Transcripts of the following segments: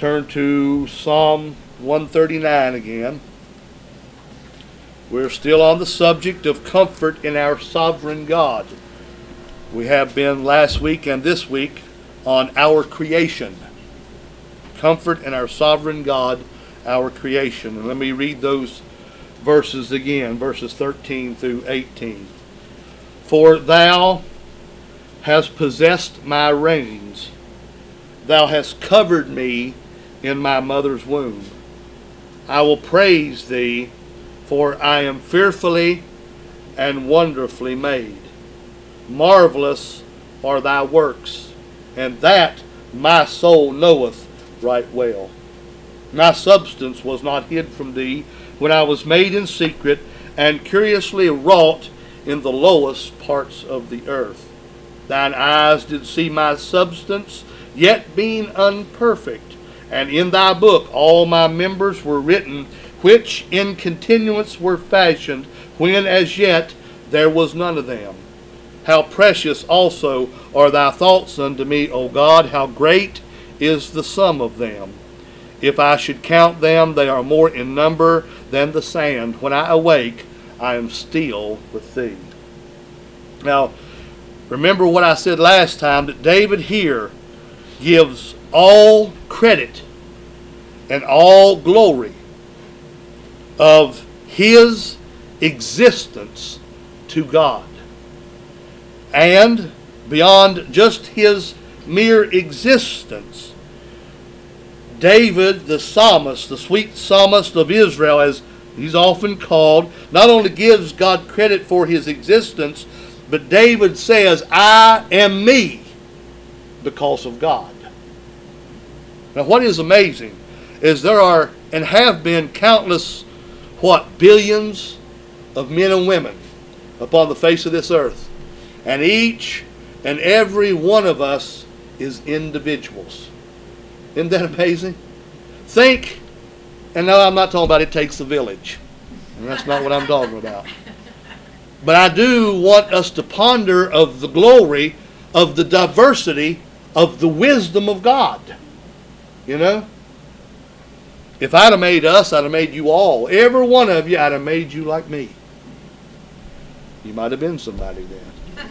Turn to Psalm 139 again. We're still on the subject of comfort in our sovereign God. We have been last week and this week on our creation. Comfort in our sovereign God, our creation. And let me read those verses again, verses 13 through 18. For thou hast possessed my reins. Thou hast covered me in my mother's womb. I will praise thee, for I am fearfully and wonderfully made. Marvelous are thy works, and that my soul knoweth right well. My substance was not hid from thee when I was made in secret and curiously wrought in the lowest parts of the earth. Thine eyes did see my substance, yet being unperfect, and in thy book all my members were written, which in continuance were fashioned, when as yet there was none of them. How precious also are thy thoughts unto me, O God, how great is the sum of them. If I should count them, they are more in number than the sand. When I awake, I am still with thee. Now, remember what I said last time, that David here gives all credit and all glory of his existence to God. And beyond just his mere existence, David, the psalmist, the sweet psalmist of Israel, as he's often called, not only gives God credit for his existence, but David says, I am me because of God. Now what is amazing is there are and have been countless, billions of men and women upon the face of this earth. And each and every one of us is individuals. Isn't that amazing? Think, and no, I'm not talking about it takes a village. And that's not what I'm talking about. But I do want us to ponder of the glory of the diversity of the wisdom of God. You know? If I'd have made us, I'd have made you all. Every one of you, I'd have made you like me. You might have been somebody then.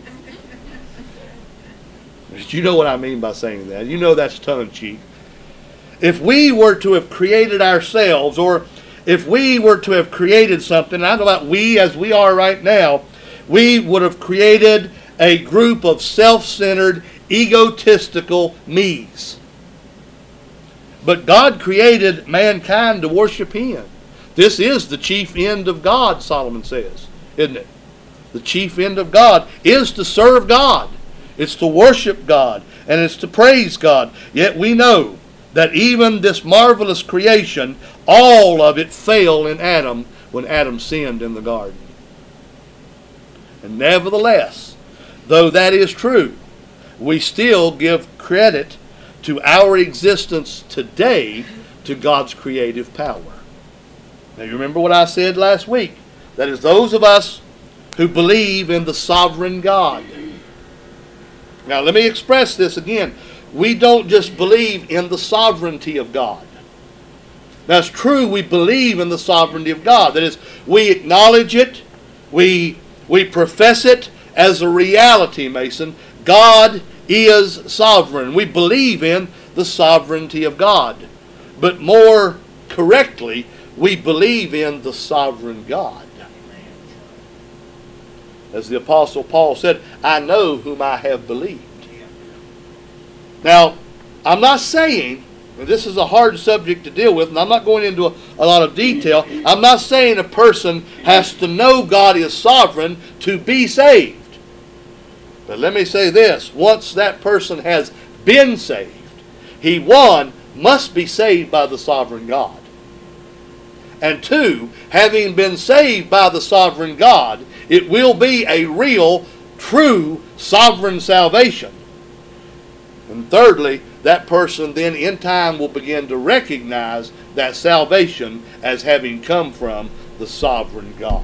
But you know what I mean by saying that. You know that's tongue-in-cheek. If we were to have created ourselves, or if we were to have created something, I don't know about we as we are right now, we would have created a group of self-centered, egotistical me's. But God created mankind to worship Him. This is the chief end of God, Solomon says, isn't it? The chief end of God is to serve God. It's to worship God, and it's to praise God. Yet we know that even this marvelous creation, all of it fell in Adam when Adam sinned in the garden. And nevertheless, though that is true, we still give credit to our existence today to God's creative power. Now you remember what I said last week. That is those of us who believe in the sovereign God. Now let me express this again. We don't just believe in the sovereignty of God. Now it's true we believe in the sovereignty of God. That is, we acknowledge it, we profess it as a reality, Mason. God is sovereign. We believe in the sovereignty of God. But more correctly, we believe in the sovereign God. As the Apostle Paul said, I know whom I have believed. Now, I'm not saying, and this is a hard subject to deal with, and I'm not going into a lot of detail, I'm not saying a person has to know God is sovereign to be saved. But let me say this, once that person has been saved, he, one, must be saved by the sovereign God. And two, having been saved by the sovereign God, it will be a real, true, sovereign salvation. And thirdly, that person then in time will begin to recognize that salvation as having come from the sovereign God.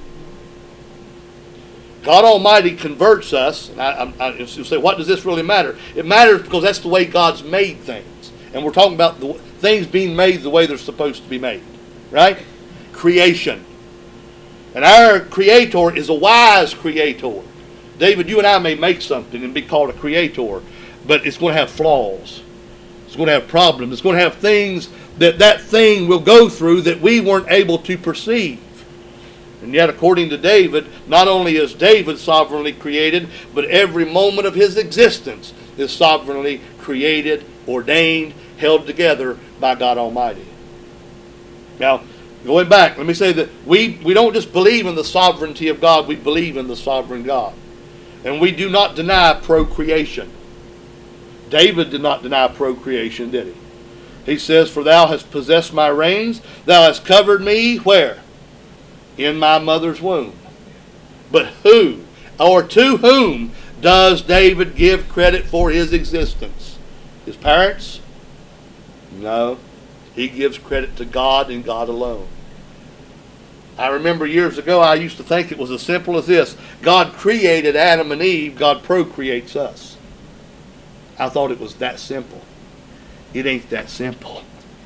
God Almighty converts us, and you'll say, what does this really matter? It matters because that's the way God's made things. And we're talking about the things being made the way they're supposed to be made. Right? Creation. And our Creator is a wise Creator. David, you and I may make something and be called a creator, but it's going to have flaws. It's going to have problems. It's going to have things that thing will go through that we weren't able to perceive. And yet, according to David, not only is David sovereignly created, but every moment of his existence is sovereignly created, ordained, held together by God Almighty. Now, going back, let me say that we don't just believe in the sovereignty of God, we believe in the sovereign God. And we do not deny procreation. David did not deny procreation, did he? He says, "For thou hast possessed my reins, thou hast covered me," where? In my mother's womb. But who, or to whom, does David give credit for his existence? His parents? No. He gives credit to God and God alone. I remember years ago I used to think it was as simple as this. God created Adam and Eve, God procreates us. I thought it was that simple. It ain't that simple.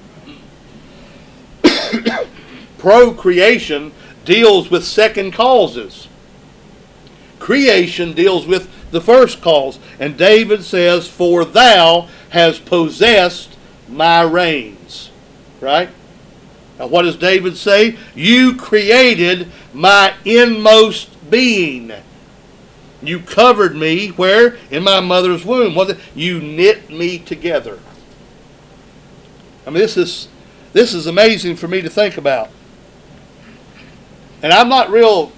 Procreation deals with second causes. Creation deals with the first cause. And David says, "For thou hast possessed my reins." Right? Now what does David say? You created my inmost being. You covered me where? In my mother's womb. You knit me together. I mean, this is amazing for me to think about. And I'm not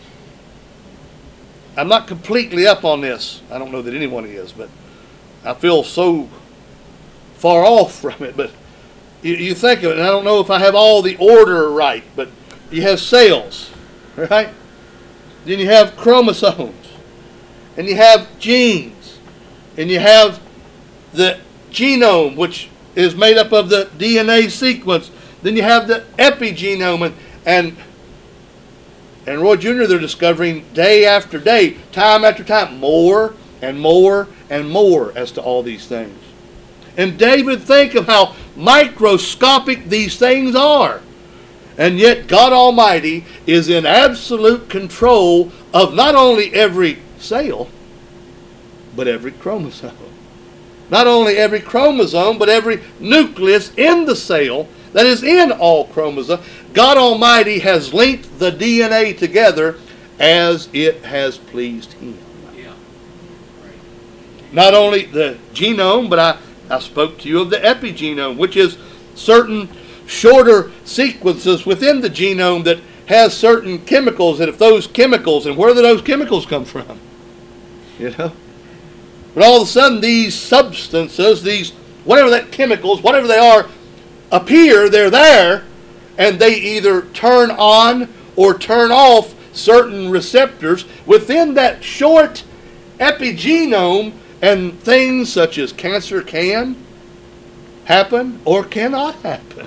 completely up on this. I don't know that anyone is, but I feel so far off from it. But you think of it, and I don't know if I have all the order right, but you have cells, right? Then you have chromosomes, and you have genes, and you have the genome, which is made up of the DNA sequence. Then you have the epigenome, and Roy Jr., they're discovering day after day, time after time, more and more and more as to all these things. And David, think of how microscopic these things are. And yet God Almighty is in absolute control of not only every cell, but every chromosome. Not only every chromosome, but every nucleus in the cell that is in all chromosomes. God Almighty has linked the DNA together as it has pleased Him. Yeah. Right. Not only the genome, but I spoke to you of the epigenome, which is certain shorter sequences within the genome that has certain chemicals, and if those chemicals, and where do those chemicals come from? You know? But all of a sudden these substances, these, whatever that chemicals, whatever they are, appear, they're there, and they either turn on or turn off certain receptors within that short epigenome. And things such as cancer can happen or cannot happen.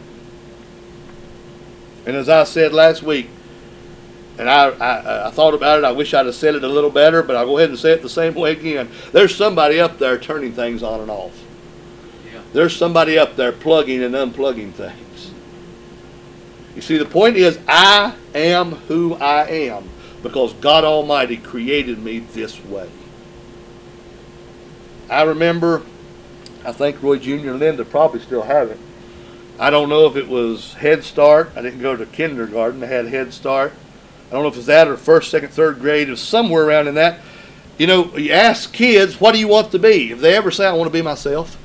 And as I said last week, and I thought about it, I wish I'd have said it a little better, but I'll go ahead and say it the same way again. There's somebody up there turning things on and off. Yeah. There's somebody up there plugging and unplugging things. You see, the point is, I am who I am because God Almighty created me this way. I remember, I think Roy Jr. and Linda probably still have it. I don't know if it was Head Start. I didn't go to kindergarten. I had Head Start. I don't know if it was that or first, second, third grade. It was somewhere around in that. You know, you ask kids, what do you want to be? If they ever say, I want to be myself.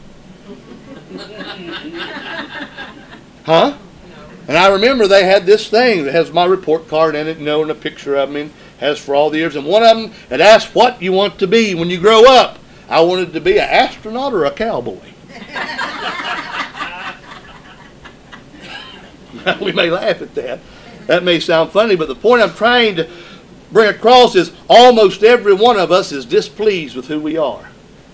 Huh? And I remember they had this thing that has my report card in it, you know, and a picture of me, and has for all the years. And one of them had asked, what you want to be when you grow up? I wanted to be an astronaut or a cowboy. We may laugh at that. That may sound funny, but the point I'm trying to bring across is almost every one of us is displeased with who we are.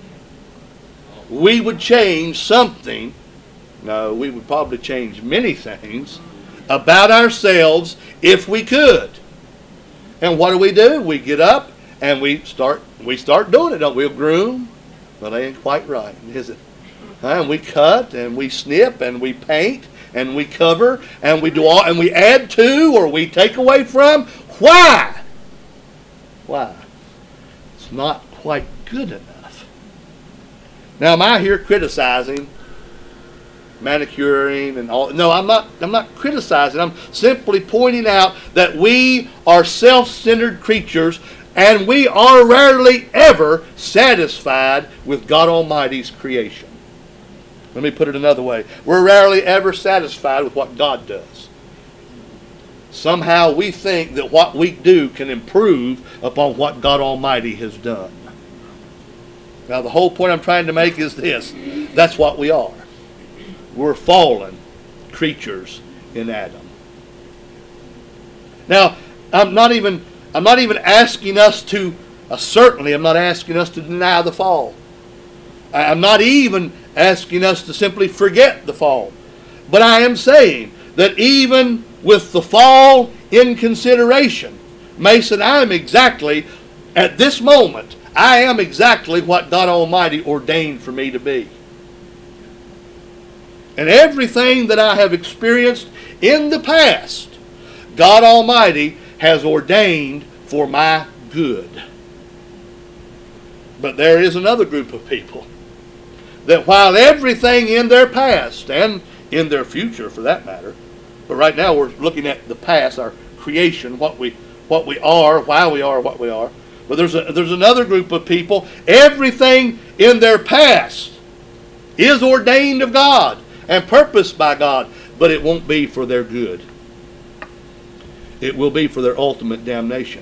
We would change something. No, we would probably change many things about ourselves if we could. And what do? We get up and we start doing it, don't we? We'll groom. Well, that ain't quite right, is it? And we cut and we snip and we paint and we cover and we do all, and we add to or we take away from. Why? Why? It's not quite good enough. Now, am I here criticizing manicuring and all? No, I'm not criticizing. I'm simply pointing out that we are self-centered creatures, and we are rarely ever satisfied with God Almighty's creation. Let me put it another way. We're rarely ever satisfied with what God does. Somehow we think that what we do can improve upon what God Almighty has done. Now, the whole point I'm trying to make is this. That's what we are. We're fallen creatures in Adam. Now, I'm not even asking us to, certainly I'm not asking us to deny the fall. I'm not even asking us to simply forget the fall. But I am saying that even with the fall in consideration, Mason, I am exactly, at this moment, I am exactly what God Almighty ordained for me to be. And everything that I have experienced in the past, God Almighty has ordained for my good. But there is another group of people that while everything in their past and in their future for that matter, but right now we're looking at the past, our creation, what we are, why we are what we are. But there's another group of people, everything in their past is ordained of God and purposed by God, but it won't be for their good. It will be for their ultimate damnation.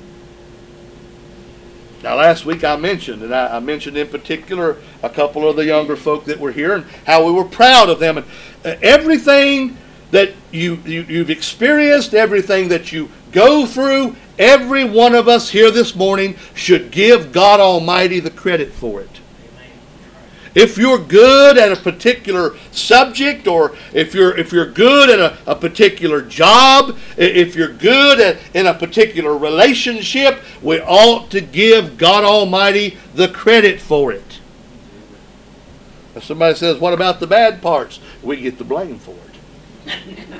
Now, last week I mentioned, and I mentioned in particular a couple of the younger folk that were here and how we were proud of them. And everything that you've experienced, everything that you go through, every one of us here this morning should give God Almighty the credit for it. If you're good at a particular subject, or if you're good at a particular job, if you're good in a particular relationship, we ought to give God Almighty the credit for it. If somebody says, what about the bad parts? We get the blame for it.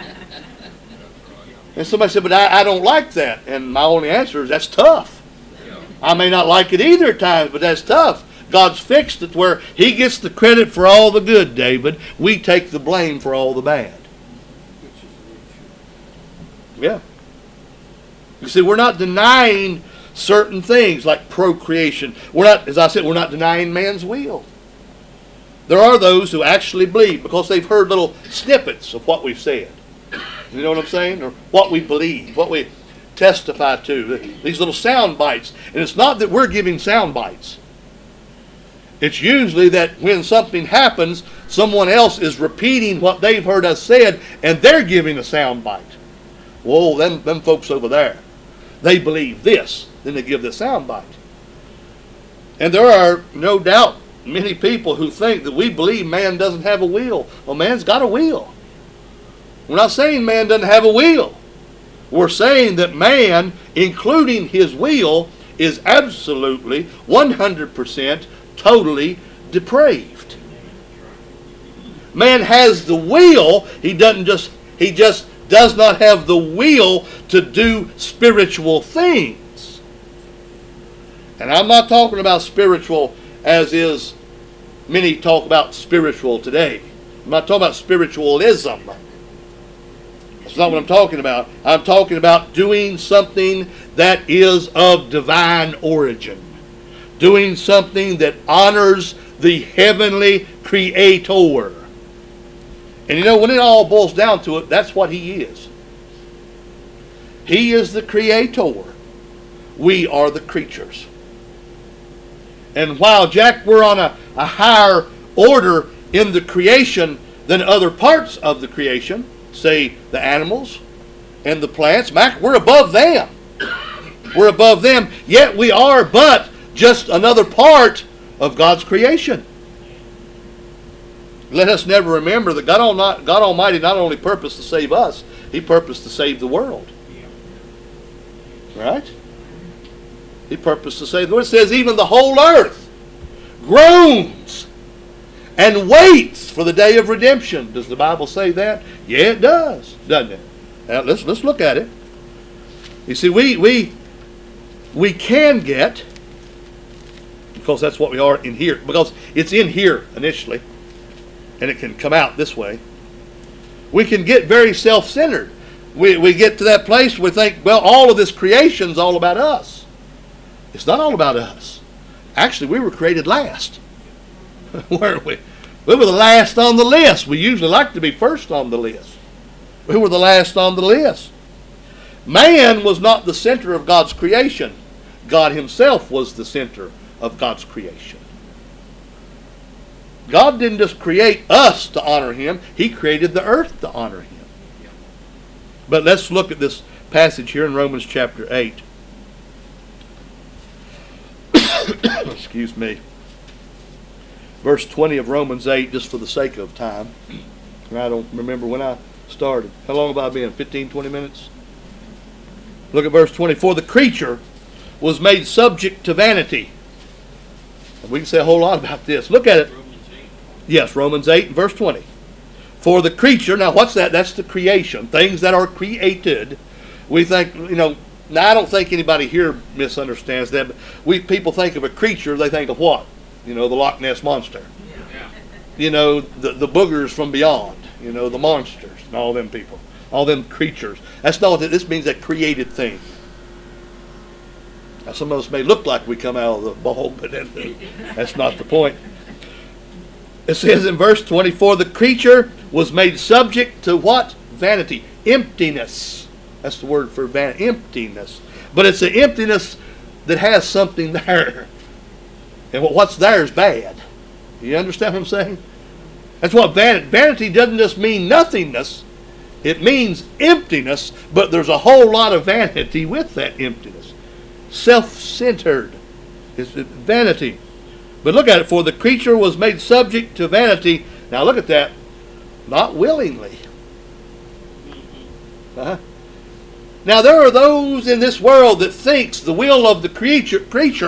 And somebody said, but I don't like that. And my only answer is, that's tough. I may not like it either at times, but that's tough. God's fixed it where He gets the credit for all the good, David. We take the blame for all the bad. Yeah. You see, we're not denying certain things like procreation. We're not, as I said, we're not denying man's will. There are those who actually believe because they've heard little snippets of what we've said. You know what I'm saying? Or what we believe, what we testify to. These little sound bites. And it's not that we're giving sound bites. It's usually that when something happens, someone else is repeating what they've heard us said, and they're giving a sound bite. Whoa, them folks over there, they believe this, then they give the sound bite. And there are no doubt many people who think that we believe man doesn't have a will. Well, man's got a will. We're not saying man doesn't have a will. We're saying that man, including his will, is absolutely 100% totally depraved. Man has the will. He just does not have the will to do spiritual things. And I'm not talking about spiritual as is many talk about spiritual today. I'm not talking about spiritualism. That's not what I'm talking about. I'm talking about doing something that is of divine origin. Doing something that honors the heavenly Creator. And you know, when it all boils down to it, that's what He is. He is the Creator. We are the creatures. And while, Jack, we're on a higher order in the creation than other parts of the creation, say the animals and the plants, Mac, we're above them. We're above them, yet we are but just another part of God's creation. Let us never remember that God Almighty not only purposed to save us, He purposed to save the world. Right? He purposed to save the world. It says even the whole earth groans and waits for the day of redemption. Does the Bible say that? Yeah, it does, doesn't it? Now, let's look at it. You see, we can get, because that's what we are in here, because it's in here initially, and it can come out this way. We can get very self-centered. We get to that place where we think, well, all of this creation's all about us. It's not all about us. Actually, we were created last. Weren't we? We were the last on the list. We usually like to be first on the list. We were the last on the list. Man was not the center of God's creation. God himself was the center of God's creation. God didn't just create us to honor him. He created the earth to honor him. But let's look at this passage here in Romans chapter 8. Excuse me. Verse 20 of Romans 8, just for the sake of time. And I don't remember when I started. How long have I been? 15, 20 minutes? Look at verse 20. For the creature was made subject to vanity. And we can say a whole lot about this. Look at it. Yes, Romans 8, verse 20. For the creature, now what's that? That's the creation. Things that are created. We think, now I don't think anybody here misunderstands that. But people think of a creature, they think of what? The Loch Ness Monster. Yeah. The boogers from beyond. The monsters and all them people. All them creatures. That's not what this means, that created thing. Now some of us may look like we come out of the bowl, but that's not the point. It says in verse 24, the creature was made subject to what? Vanity. Emptiness. That's the word for vanity. Emptiness. But it's an emptiness that has something there. And what's there is bad. You understand what I'm saying? That's what vanity doesn't just mean nothingness. It means emptiness, but there's a whole lot of vanity with that emptiness. Self-centered. It's vanity. But look at it. For the creature was made subject to vanity. Now look at that. Not willingly. Now there are those in this world that thinks the will of the creature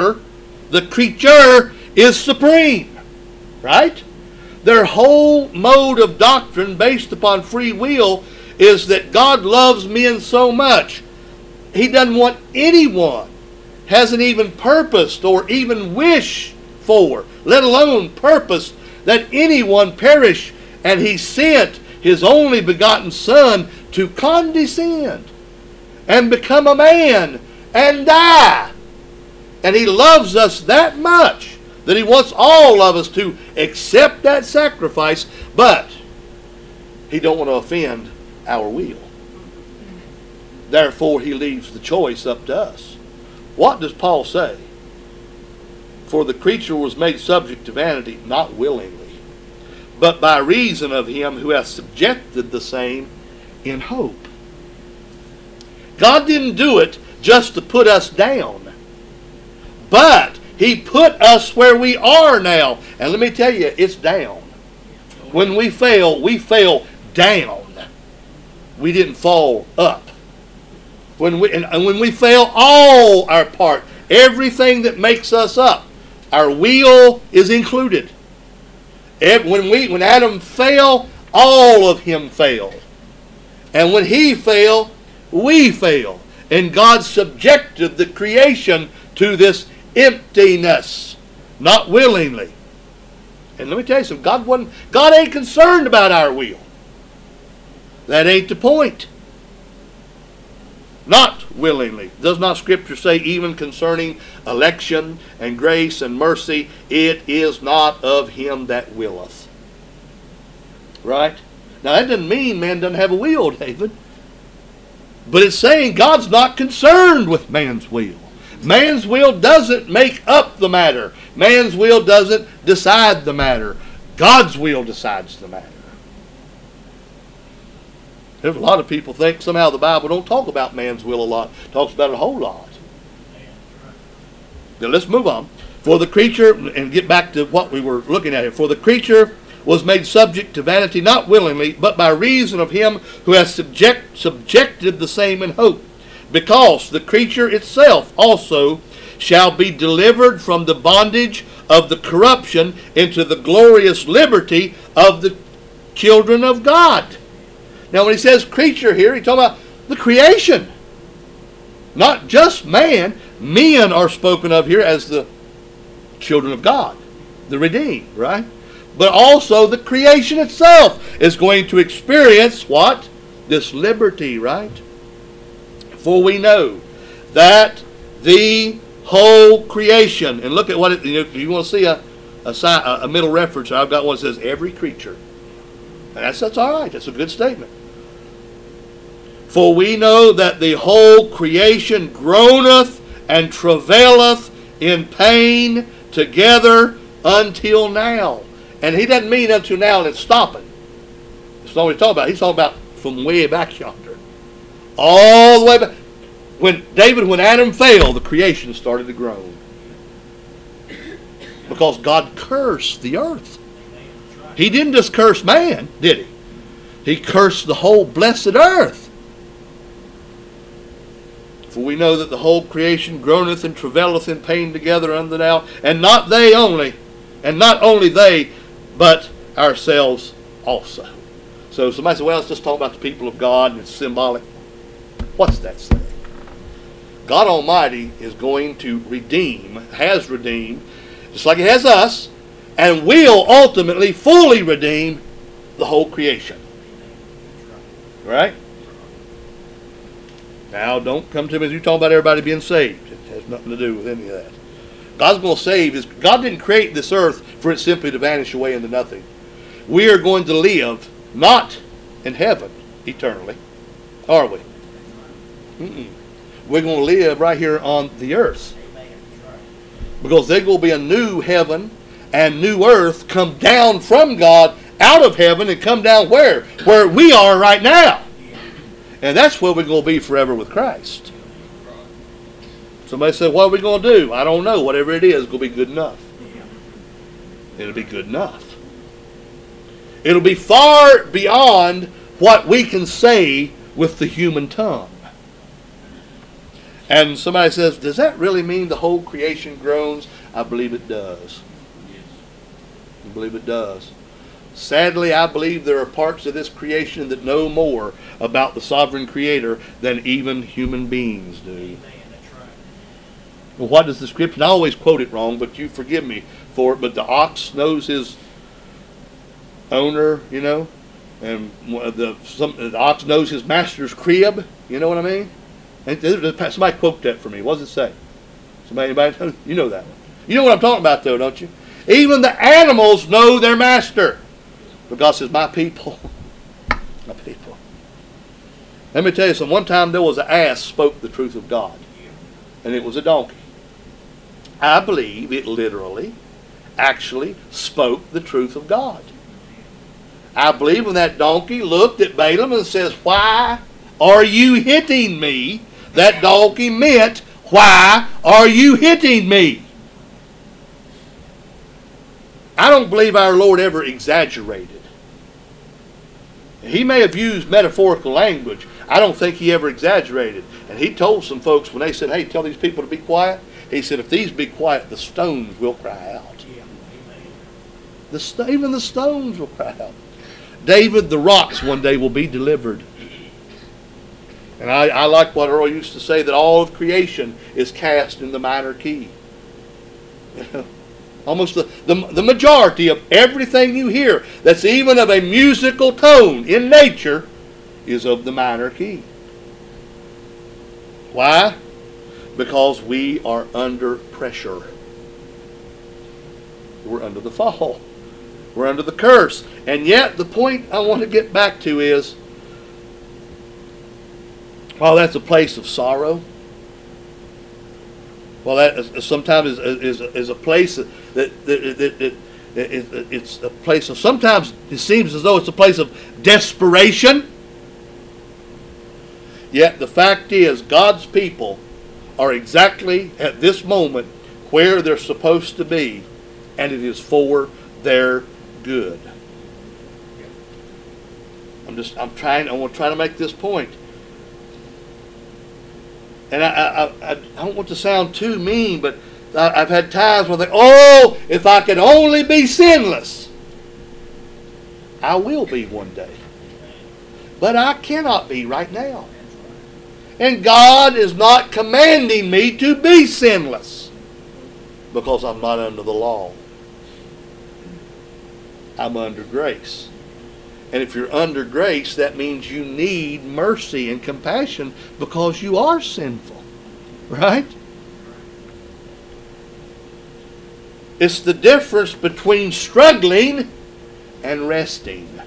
is supreme. Right? Their whole mode of doctrine based upon free will is that God loves men so much. He doesn't want anyone, hasn't even purposed or even wished for, let alone purposed, that anyone perish, and he sent his only begotten Son to condescend and become a man and die. And he loves us that much that he wants all of us to accept that sacrifice, but he don't want to offend our will. Therefore, he leaves the choice up to us. What does Paul say? For the creature was made subject to vanity, not willingly, but by reason of him who hath subjected the same in hope. God didn't do it just to put us down, but he put us where we are now. And let me tell you, it's down. When we fail down. We didn't fall up. When we fail all our part, everything that makes us up, our will is included. When Adam fell, all of him failed. And when he failed, we failed. And God subjected the creation to this emptiness, not willingly. And let me tell you something, God ain't concerned about our will. That ain't the point. Not willingly. Does not Scripture say, even concerning election and grace and mercy, it is not of him that willeth? Right? Now that doesn't mean man doesn't have a will, David. But it's saying God's not concerned with man's will. Man's will doesn't make up the matter. Man's will doesn't decide the matter. God's will decides the matter. There's a lot of people think somehow the Bible don't talk about man's will a lot. It talks about it a whole lot. Now let's move on. For the creature, and get back to what we were looking at here. For the creature was made subject to vanity, not willingly, but by reason of him who has subjected the same in hope. Because the creature itself also shall be delivered from the bondage of the corruption into the glorious liberty of the children of God. Now when he says creature here, he's talking about the creation. Not just man. Men are spoken of here as the children of God, the redeemed, right? But also the creation itself is going to experience what? This liberty, right? For we know that the whole creation, and look at what it, you want to see a middle reference, I've got one that says every creature. And that's all right. That's a good statement. For we know that the whole creation groaneth and travaileth in pain together until now. And he doesn't mean until now and it's stopping. That's not what he's talking about. He's talking about from way back yonder. All the way back. When Adam fell, the creation started to groan. Because God cursed the earth. He didn't just curse man, did he? He cursed the whole blessed earth. For we know that the whole creation groaneth and travaileth in pain together unto now, and not they only, and not only they, but ourselves also. So somebody said, well, let's just talk about the people of God and it's symbolic. What's that saying? God Almighty is going to redeem, has redeemed, just like He has us, and will ultimately fully redeem the whole creation. Right? Now, don't come to me as you talk about everybody being saved. It has nothing to do with any of that. God's going to save. God didn't create this earth for it simply to vanish away into nothing. We are going to live not in heaven eternally, are we? We're going to live right here on the earth. Because there's going to be a new heaven and new earth come down from God out of heaven and come down where? Where we are right now. And that's where we're going to be forever with Christ. Somebody said, what are we going to do? I don't know. Whatever it is, it's going to be good enough. It'll be good enough. It'll be far beyond what we can say with the human tongue. And somebody says, does that really mean the whole creation groans? I believe it does. I believe it does. Sadly, I believe there are parts of this creation that know more about the sovereign Creator than even human beings do. Well, what does the Scripture, and I always quote it wrong, but you forgive me for it, but the ox knows his owner, you know, and the ox knows his master's crib, you know what I mean? And somebody quote that for me. What does it say? Anybody? You know that one. You know what I'm talking about, though, don't you? Even the animals know their master. But God says, my people, my people. Let me tell you something. One time there was an ass spoke the truth of God. And it was a donkey. I believe it literally, actually spoke the truth of God. I believe when that donkey looked at Balaam and says, why are you hitting me? That donkey meant, why are you hitting me? I don't believe our Lord ever exaggerated. He may have used metaphorical language. I don't think He ever exaggerated. And He told some folks when they said, hey, tell these people to be quiet. He said, if these be quiet, the stones will cry out. Even the stones will cry out. David, the rocks one day will be delivered. And I like what Earl used to say, that all of creation is cast in the minor key. Almost the majority of everything you hear that's even of a musical tone in nature is of the minor key. Why? Because we are under pressure. We're under the fall. We're under the curse. And yet the point I want to get back to is, while that's a place of sorrow, well, that sometimes is a place that it's a place of, sometimes it seems as though it's a place of desperation. Yet the fact is, God's people are exactly at this moment where they're supposed to be, and it is for their good. I want to try to make this point. And I don't want to sound too mean, but I've had times when I think, oh, if I could only be sinless. I will be one day. But I cannot be right now. And God is not commanding me to be sinless because I'm not under the law. I'm under grace. And if you're under grace, that means you need mercy and compassion because you are sinful. Right? It's the difference between struggling and resting.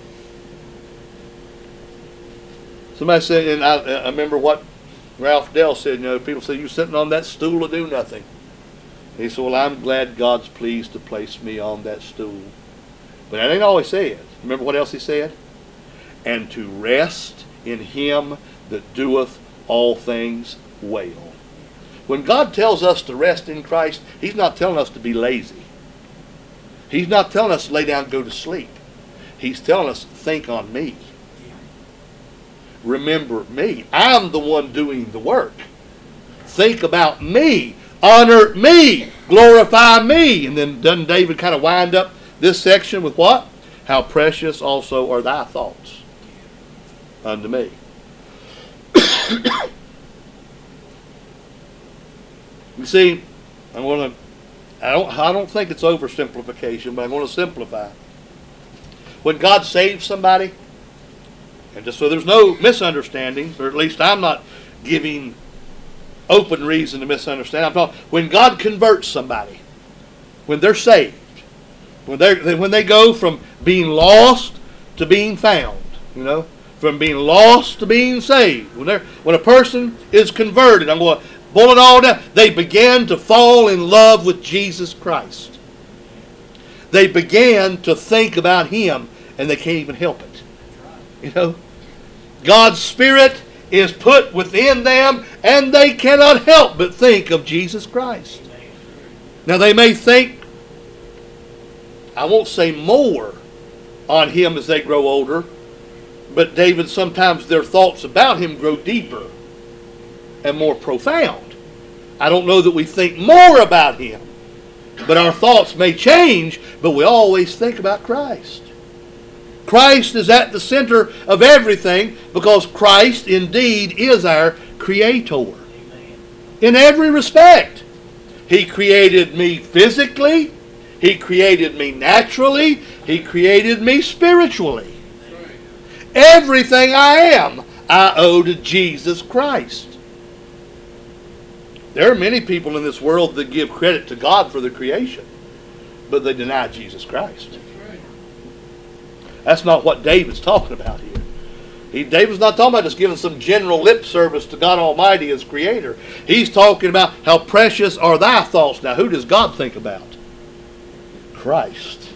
Somebody said, and I remember what Ralph Dell said, people say, you're sitting on that stool to do nothing. He said, well, I'm glad God's pleased to place me on that stool. But that ain't all he said. Remember what else he said? And to rest in him that doeth all things well. When God tells us to rest in Christ, he's not telling us to be lazy. He's not telling us to lay down and go to sleep. He's telling us, think on me. Remember me. I'm the one doing the work. Think about me. Honor me. Glorify me. And then doesn't David kind of wind up this section with what? How precious also are thy thoughts unto me. You see, I don't think it's oversimplification, but I'm going to simplify. When God saves somebody, and just so there's no misunderstandings, or at least I'm not giving open reason to misunderstand. I'm talking when God converts somebody, when they're saved, when they go from being lost to being found, from being lost to being saved. When a person is converted, I'm going to boil it all down. They begin to fall in love with Jesus Christ. They begin to think about him, and they can't even help it. God's Spirit is put within them, and they cannot help but think of Jesus Christ. Now they may think, I won't say more on him as they grow older, but David, sometimes their thoughts about him grow deeper and more profound. I don't know that we think more about him, but our thoughts may change, but we always think about Christ. Christ is at the center of everything because Christ indeed is our Creator. In every respect. He created me physically. He created me naturally. He created me spiritually. Everything I am, I owe to Jesus Christ. There are many people in this world that give credit to God for the creation, but they deny Jesus Christ. That's not what David's talking about here. David's not talking about just giving some general lip service to God Almighty as Creator. He's talking about how precious are thy thoughts. Now, who does God think about? Christ.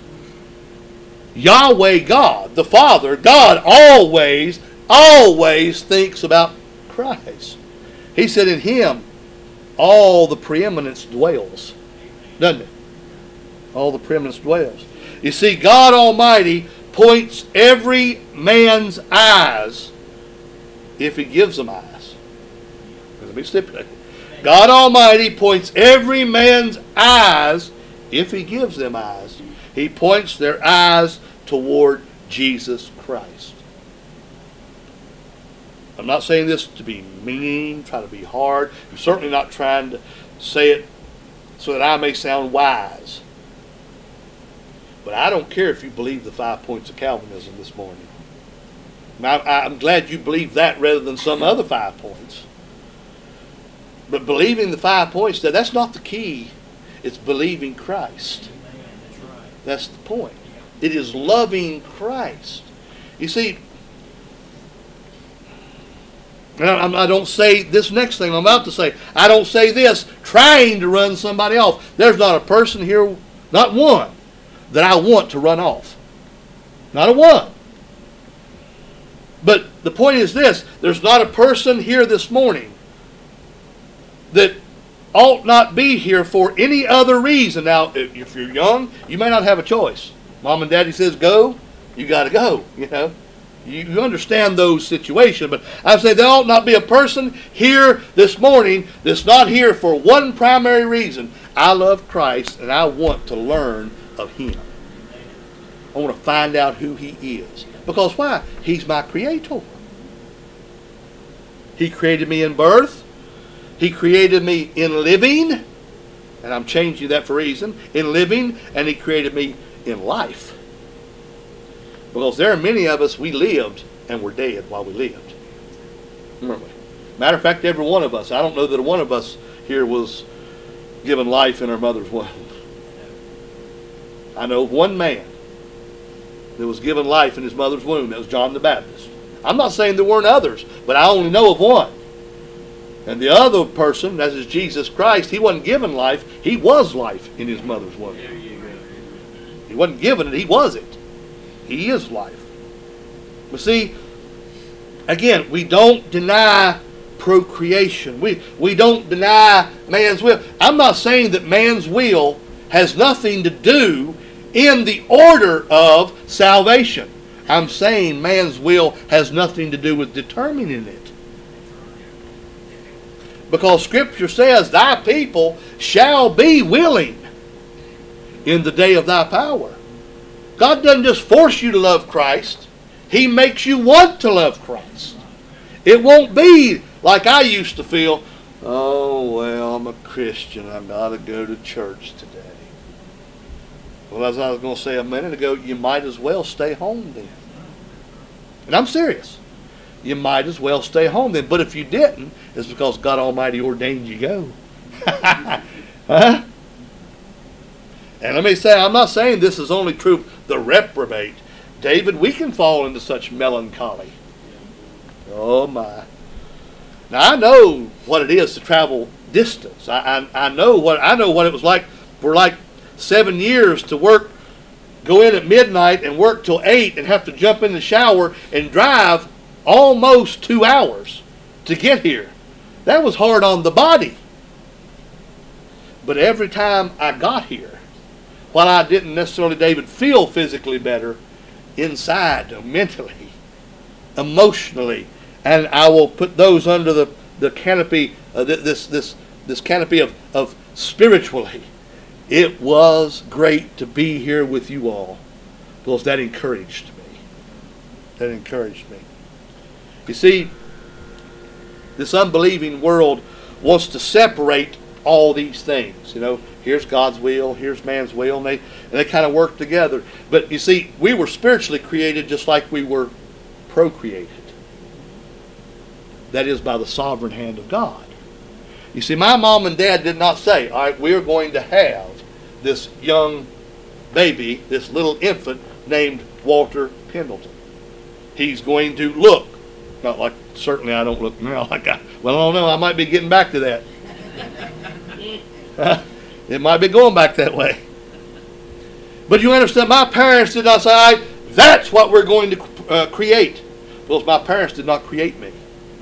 Yahweh God, the Father, God always thinks about Christ. He said in him all the preeminence dwells. Doesn't it? All the preeminence dwells. You see, God Almighty points every man's eyes if he gives them eyes. Let me stipulate. God Almighty points every man's eyes if he gives them eyes. He points their eyes toward Jesus Christ. I'm not saying this to be mean, try to be hard. I'm certainly not trying to say it so that I may sound wise. But I don't care if you believe the 5 points of Calvinism this morning. I'm glad you believe that rather than some other 5 points. But believing the 5 points, that's not the key. It's believing Christ. That's the point. It is loving Christ. You see, I don't say this next thing I'm about to say. I don't say this trying to run somebody off. There's not a person here, not one, that I want to run off. Not a one. But the point is this. There's not a person here this morning that ought not be here for any other reason. Now, if you're young, you may not have a choice. Mom and Daddy says go, you got to go, You understand those situations, but I say there ought not be a person here this morning that's not here for one primary reason. I love Christ and I want to learn of Him. I want to find out who He is. Because why? He's my Creator. He created me in birth. He created me in living. And I'm changing that for a reason. In living, and He created me in life. Because there are many of us, we lived and were dead while we lived. Remember? Matter of fact, every one of us, I don't know that one of us here was given life in our mother's womb. I know one man that was given life in his mother's womb. That was John the Baptist. I'm not saying there weren't others, but I only know of one. And the other person, that is Jesus Christ, He wasn't given life. He was life in His mother's womb. He wasn't given it. He was it. He is life. But see, again, we don't deny procreation. We don't deny man's will. I'm not saying that man's will has nothing to do in the order of salvation. I'm saying man's will has nothing to do with determining it. Because Scripture says, thy people shall be willing in the day of thy power. God doesn't just force you to love Christ. He makes you want to love Christ. It won't be like I used to feel, oh, well, I'm a Christian. I've got to go to church today. Well, as I was going to say a minute ago, you might as well stay home then. And I'm serious. You might as well stay home then. But if you didn't, it's because God Almighty ordained you go. Huh? And let me say, I'm not saying this is only true of the reprobate. David, we can fall into such melancholy. Oh my. Now I know what it is to travel distance. I know what it was like for like 7 years to work, go in at midnight and work till 8 and have to jump in the shower and drive almost 2 hours to get here. That was hard on the body. But every time I got here, while I didn't necessarily, David, feel physically better, inside, mentally, emotionally, and I will put those under the canopy, this canopy of spiritually. It was great to be here with you all, because that encouraged me. That encouraged me. You see, this unbelieving world wants to separate all these things. You know, here's God's will, here's man's will, and they kind of work together. But you see, we were spiritually created just like we were procreated. That is by the sovereign hand of God. You see, my mom and dad did not say, all right, we're going to have this young baby, this little infant named Walter Pendleton. He's going to look, not like, certainly I don't look now like I don't know, I might be getting back to that. It might be going back that way. But you understand, my parents did not say, all right, that's what we're going to create. Because my parents did not create me.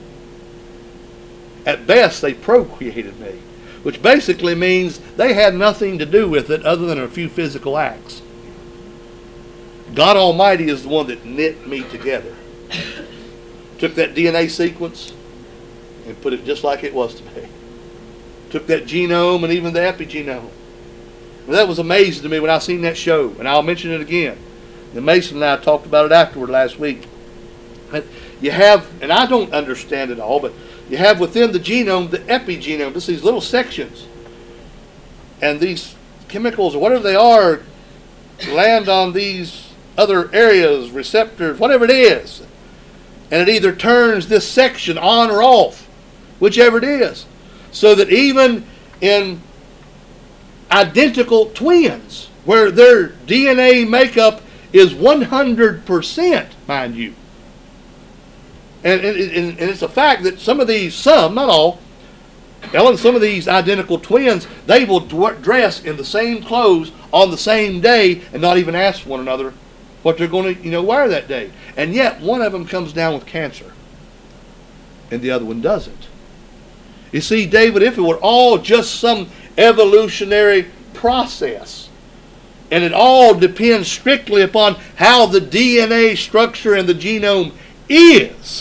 At best, they procreated me, which basically means they had nothing to do with it other than a few physical acts. God Almighty is the one that knit me together. Took that DNA sequence and put it just like it was to be. Took that genome and even the epigenome. And that was amazing to me when I seen that show, and I'll mention it again. And Mason and I talked about it afterward last week. You have, and I don't understand it all, but you have within the genome the epigenome, just these little sections. And these chemicals, or whatever they are, land on these other areas, receptors, whatever it is. And it either turns this section on or off, whichever it is. So that even in identical twins, where their DNA makeup is 100%, mind you. And it's a fact that some of these, not all, Ellen, some of these identical twins, they will dress in the same clothes on the same day and not even ask one another what they're going to wear that day. And yet one of them comes down with cancer and the other one doesn't. You see, David, if it were all just some evolutionary process, And it all depends strictly upon how the DNA structure and the genome is.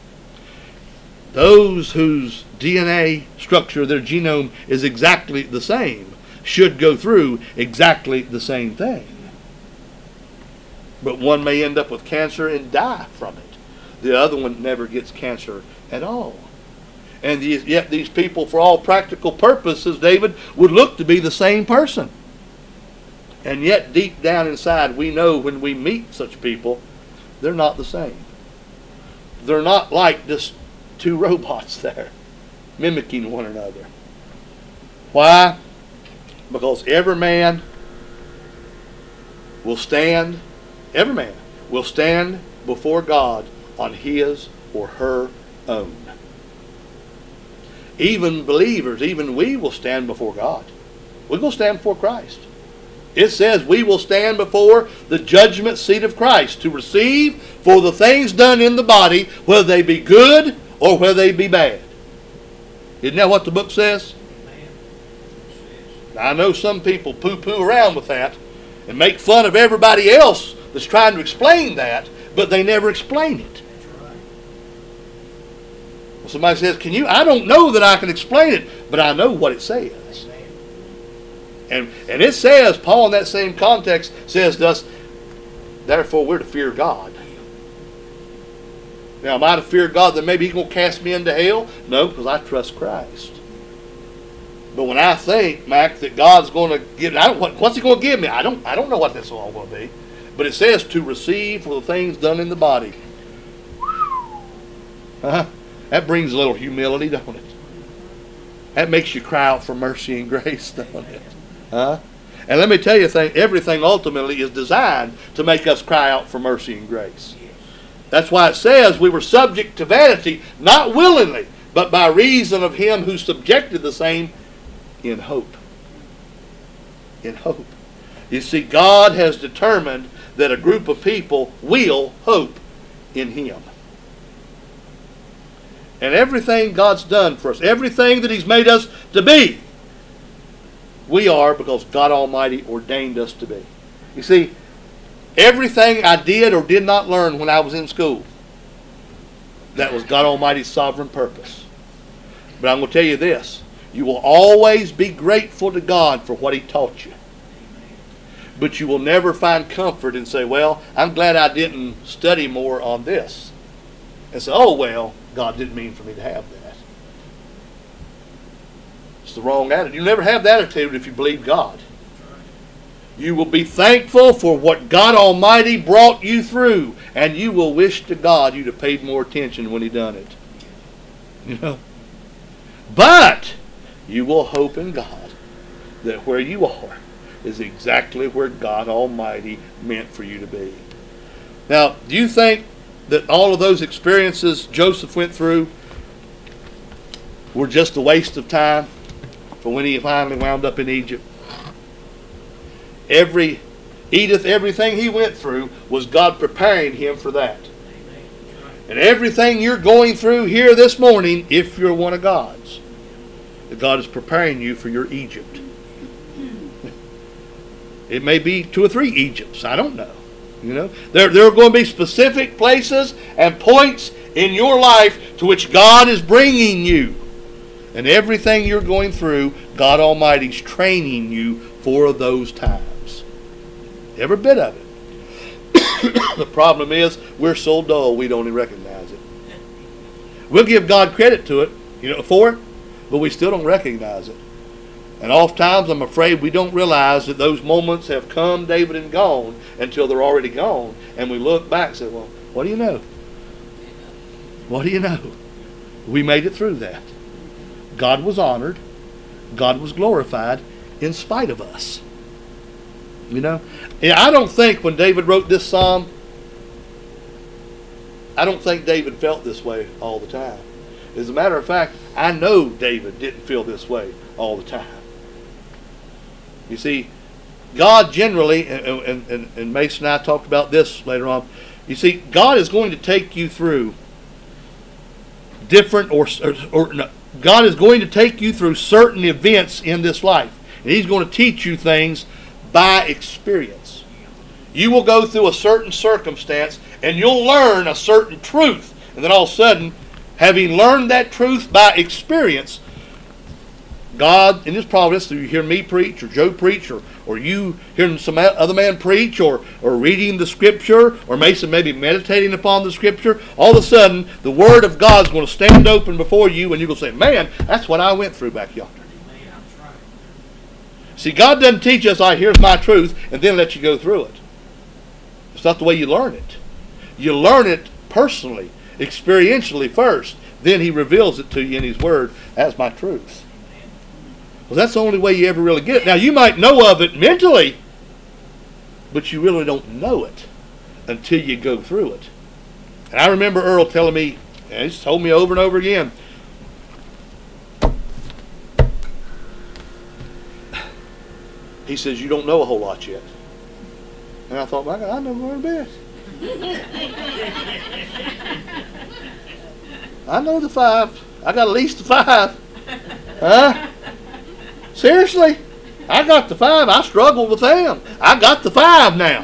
Those whose DNA structure, their genome is exactly the same, should go through exactly the same thing. But one may end up with cancer and die from it. The other one never gets cancer at all. And yet these people, for all practical purposes, David, would look to be the same person. And yet deep down inside, we know when we meet such people, they're not the same. They're not like just two robots there, mimicking one another. Why? Because every man will stand before God on his or her own. Even believers, even we will stand before God. We're going to stand before Christ. It says we will stand before the judgment seat of Christ to receive for the things done in the body, whether they be good or whether they be bad. Isn't that what the book says? Now, I know some people poo-poo around with that and make fun of everybody else that's trying to explain that, but they never explain it. Well, somebody says, I don't know that I can explain it, but I know what it says. And it says, Paul in that same context says to us, therefore we're to fear God. Now, am I to fear God that maybe He's going to cast me into hell? No, because I trust Christ. But when I think, Mac, that God's going to give, what's He going to give me? I don't know what that's all going to be. But it says to receive for the things done in the body. That brings a little humility, don't it? That makes you cry out for mercy and grace, don't it? And let me tell you, everything ultimately is designed to make us cry out for mercy and grace. That's why it says we were subject to vanity, not willingly, but by reason of Him who subjected the same in hope. In hope. You see, God has determined that a group of people will hope in Him. And everything God's done for us, everything that He's made us to be, we are because God Almighty ordained us to be. You see, everything I did or did not learn when I was in school, that was God Almighty's sovereign purpose. But I'm going to tell you this, you will always be grateful to God for what He taught you. But you will never find comfort and say, well, I'm glad I didn't study more on this. And say, oh, well, God didn't mean for me to have that. It's the wrong attitude. You'll never have that attitude if you believe God. You will be thankful for what God Almighty brought you through, and you will wish to God you'd have paid more attention when He done it. You know? But you will hope in God that where you are is exactly where God Almighty meant for you to be. Now, do you think that all of those experiences Joseph went through were just a waste of time for when he finally wound up in Egypt? Everything he went through was God preparing him for that. And everything you're going through here this morning, if you're one of God's, God is preparing you for your Egypt. It may be 2 or 3 Egypts. I don't know. You know, there are going to be specific places and points in your life to which God is bringing you. And everything you're going through, God Almighty's training you for those times. Every bit of it. The problem is we're so dull we don't even recognize it. We'll give God credit to it, for it, but we still don't recognize it. And oftentimes I'm afraid we don't realize that those moments have come, David, and gone until they're already gone. And we look back and say, well, what do you know? What do you know? We made it through that. God was honored. God was glorified in spite of us. I don't think when David wrote this psalm, I don't think David felt this way all the time. As a matter of fact, I know David didn't feel this way all the time. You see, God generally, and Mason and I talked about this later on, you see, God is going to take you through God is going to take you through certain events in this life. And He's going to teach you things by experience. You will go through a certain circumstance and you'll learn a certain truth. And then all of a sudden, having learned that truth by experience, God, in His providence, you hear me preach or Joe preach or you hearing some other man preach or reading the Scripture or Mason maybe meditating upon the Scripture, all of a sudden the Word of God is going to stand open before you and you're going to say, man, that's what I went through back yonder. See, God doesn't teach us, here's my truth, and then let you go through it. It's not the way you learn it. You learn it personally, experientially first. Then He reveals it to you in His Word as my truth. Well, that's the only way you ever really get it. Now, you might know of it mentally, but you really don't know it until you go through it. And I remember Earl telling me, and he's told me over and over again, he says, you don't know a whole lot yet. And I thought, my God, I know more than a bit. I know the 5. I got at least the 5. Huh? Seriously? I got the 5. I struggled with them. I got the 5 now.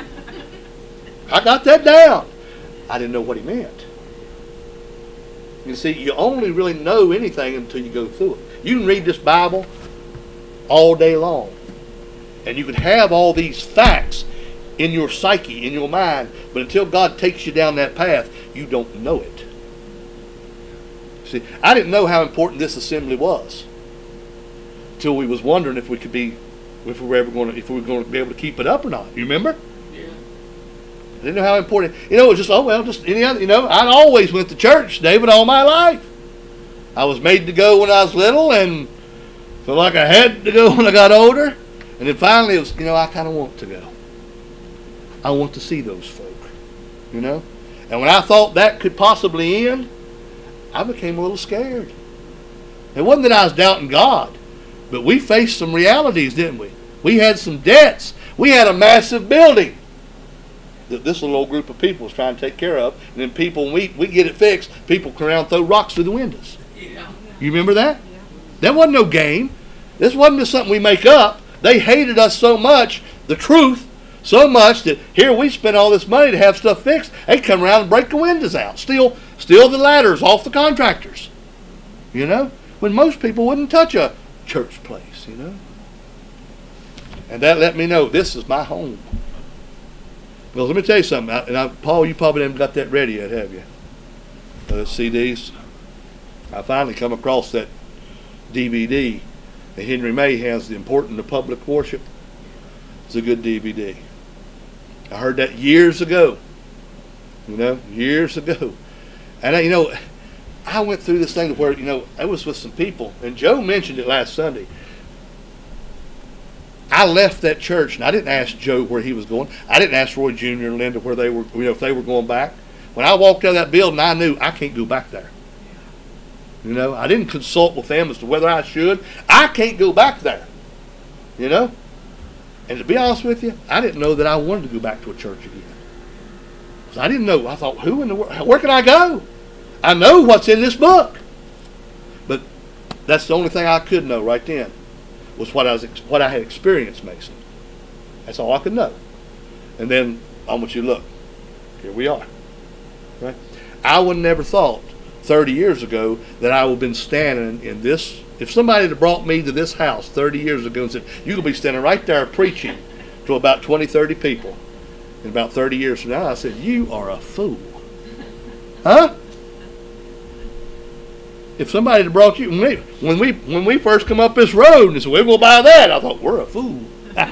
I got that down. I didn't know what he meant. You see, you only really know anything until you go through it. You can read this Bible all day long. And you can have all these facts in your psyche, in your mind, but until God takes you down that path, you don't know it. See, I didn't know how important this assembly was until we was wondering if we were going to be able to keep it up or not. You remember? Yeah. I didn't know how important. It was just just any other. I always went to church, David, all my life. I was made to go when I was little, and felt like I had to go when I got older. And then finally, it was, I kind of want to go. I want to see those folk, And when I thought that could possibly end, I became a little scared. It wasn't that I was doubting God, but we faced some realities, didn't we? We had some debts. We had a massive building that this little old group of people was trying to take care of. And then people, when we get it fixed, people come around and throw rocks through the windows. Yeah. You remember that? Yeah. That wasn't no game. This wasn't just something we make up. They hated us so much, the truth, so much that here we spent all this money to have stuff fixed. They come around and break the windows out. Steal the ladders off the contractors. When most people wouldn't touch a church place, And that let me know this is my home. Well, let me tell you something. Paul, you probably haven't got that ready yet, have you? CDs. I finally come across that DVD. Henry May has The Importance of Public Worship. It's a good DVD. I heard that years ago. Years ago. And I went through this thing where, I was with some people, and Joe mentioned it last Sunday. I left that church, and I didn't ask Joe where he was going. I didn't ask Roy Jr. and Linda where they were, if they were going back. When I walked out of that building, I knew I can't go back there. I didn't consult with them as to whether I should. I can't go back there. And to be honest with you, I didn't know that I wanted to go back to a church again. Because I didn't know. I thought, who in the world? Where can I go? I know what's in this book. But that's the only thing I could know right then was what I had experienced, Mason. That's all I could know. And then I want you to look. Here we are. Right? I would never thought 30 years ago that I would have been standing in this. If somebody had brought me to this house 30 years ago and said, you're going to be standing right there preaching to about 20, 30 people in about 30 years from now, I said, you are a fool. Huh? If somebody had brought you, when we first come up this road and said, we're going to buy that, I thought, we're a fool.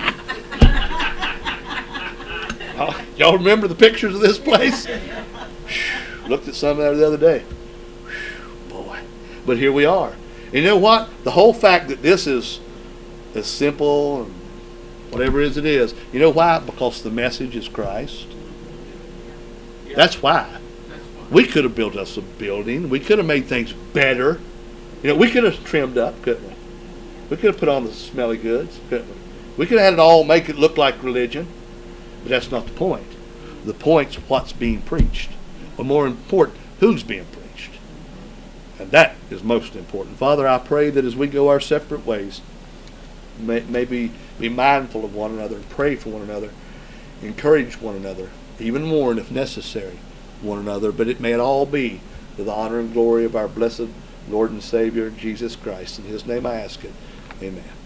Y'all remember the pictures of this place? Looked at some of that the other day. Boy. But here we are. And you know what? The whole fact that this is as simple and whatever it is, you know why? Because the message is Christ. That's why. We could have built us a building. We could have made things better. We could have trimmed up, couldn't we? We could have put on the smelly goods, couldn't we? We could have had it all make it look like religion. But that's not the point. The point's what's being preached. Or more important, who's being preached. And that is most important. Father, I pray that as we go our separate ways, maybe Be mindful of one another and pray for one another. Encourage one another, even warn if necessary one another. But it may it all be to the honor and glory of our blessed Lord and Savior, Jesus Christ. In his name I ask it. Amen.